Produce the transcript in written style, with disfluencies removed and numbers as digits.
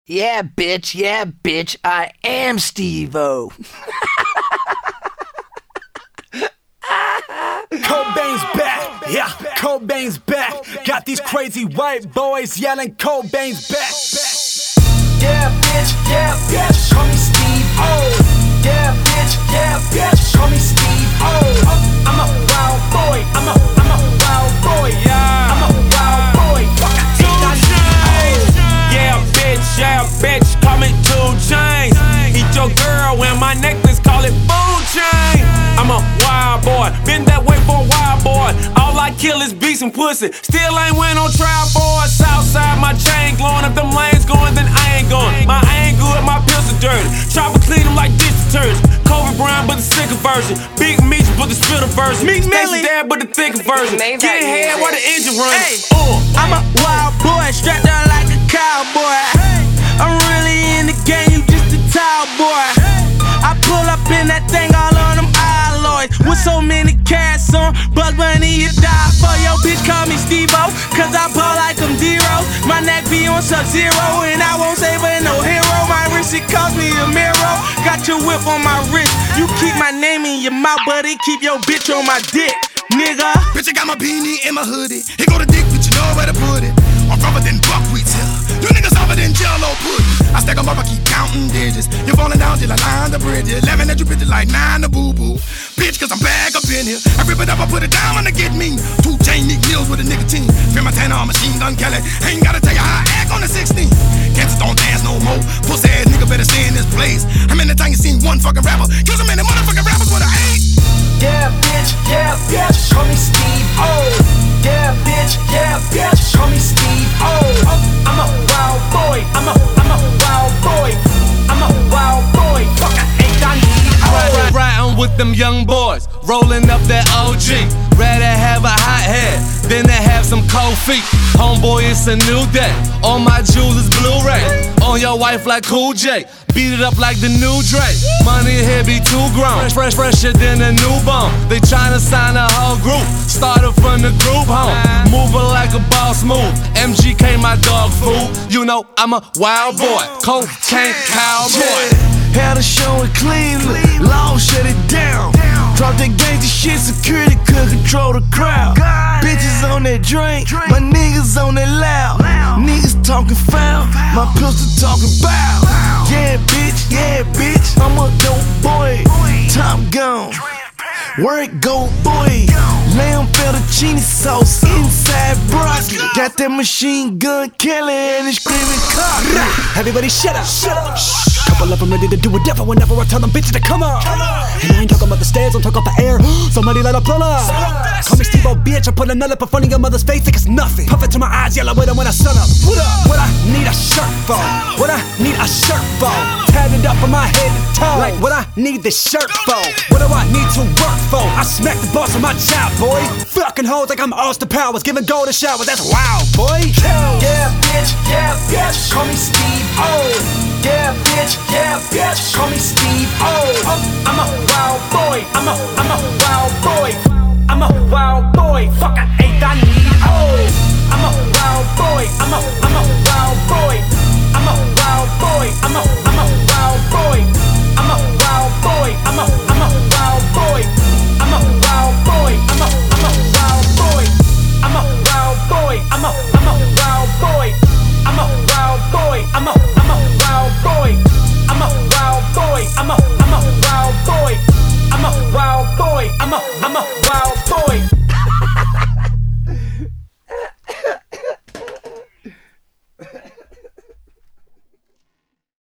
Yeah, bitch, I am Steve-O. Cobain's back, yeah, Cobain's back. Got these crazy white boys yelling Cobain's back. Yeah, bitch, call me Steve-O. Yeah, bitch, call me Steve-O. I'm a wild boy, I'm a wild boy, yeah. I'm a wild boy, fuck I Yeah, bitch, call me 2 Chainz. Eat your girl when my necklace, call it food chain. I'm a wild boy, been that way for a while, boy. All I kill is beats and pussy. Still ain't went on trial for it. Southside, my chain glowing. If them lanes going, then I ain't going. My ain't good, my pills are dirty. Chopper clean them like dish detergent. Kobe Bryant, but the sicker version. Big Meech, but the spitter version. Stacy Dad, but the thicker version. Get ahead while the engine runs. I'm a wild boy, strapped down like a cowboy. I'm really in the game, you just a towel boy. I pull up in that thing all on them alloys. With so many cats on, Buzz Bunny, you die for. Yo, bitch, call me Steve-O, cause I ball like I'm zero. My neck be on Sub-Zero, and I won't save her no hero. My wrist, it cost me a mirror. Got your whip on my wrist. You keep my name in your mouth, but it keep your bitch on my dick, nigga. Bitch, I got my beanie in my hoodie. Here go the dick, but you know where to put it. I'm rougher than buckwheat here. You niggas softer than Jello pudding. I stack 'em up, I keep counting digits. You're falling down till I line the bridge. 11 at you bitches like 9 to boo-boo. Bitch, cause I'm back up in here. I rip it up, I put it down to get me. 2 Chainz Nick Mills with a nicotine. Spin my tanner on Machine Gun Kelly. Ain't gotta tell you how I act on the 16. Cancers don't dance no more. Pussy ass nigga better stay in this place. How many times you seen one fucking rapper kill so many motherfucking rappers with an 8? Yeah, bitch, call me Steve-O. Yeah, bitch, call me Steve-O. I'm a wild boy, I'm a wild boy. I'm a wild boy, fuck I ain't I need. Riding with them young boys, rolling up that OG. Rather have a hot head than to have some cold feet. Homeboy, it's a new day. All my jewels is Blu-ray. On your wife like Cool J. Beat it up like the new Drake. Money here be too grown. Fresher than a newborn. They tryna sign a whole group. Started from the group home. Moving like a boss move. MGK my dog food. You know I'm a wild boy. Cocaine cowboy. Had a show in Cleveland, Law shut it down. Drop that gangsta shit, security couldn't control the crowd. Bitches on that drink, my niggas on that loud. Niggas talking foul, my pistol talking bow. Yeah, bitch, I'm a dope boy. Top gun, where it go, boy? Lamb fettuccine sauce inside broccoli. Got that Machine Gun Kelly and it's screaming cock. Everybody shut up. Couple of them ready to do whatever whenever I tell them bitches to come on. And I ain't talking about the stairs, I'm talking about the air. Somebody let a pull up. Call me Steve-O, bitch, I put a nut up in front of your mother's face like it's nothing. Puff it to my eyes, yellow with them when I sun up. What up? What I need a shirt for? What I need a shirt for? Tatted up from my head to toe. Like what I need this shirt for? What do I need to work for? I smack the boss on my job, boy. Fucking hoes like I'm Austin Powers, giving golden showers, that's wild, boy. Yeah, bitch, call me Steve-O. Yeah, bitch, call me Steve-O. I'm a wild boy, I'm a wild boy. I'm a wild boy, fuck I ain't I need. I'm a wild boy, I'm a wild boy. I'm a wild boy, I'm a wild boy. I'm a wild boy, I'm a wild boy. I'm a wild boy, I'm a wild boy. I'm a wild boy, I'm a wild boy. I'm a wild boy, I'm a wild boy. I'm a wild boy, I'm a wild boy. I'm a wild boy, I'm a wild boy.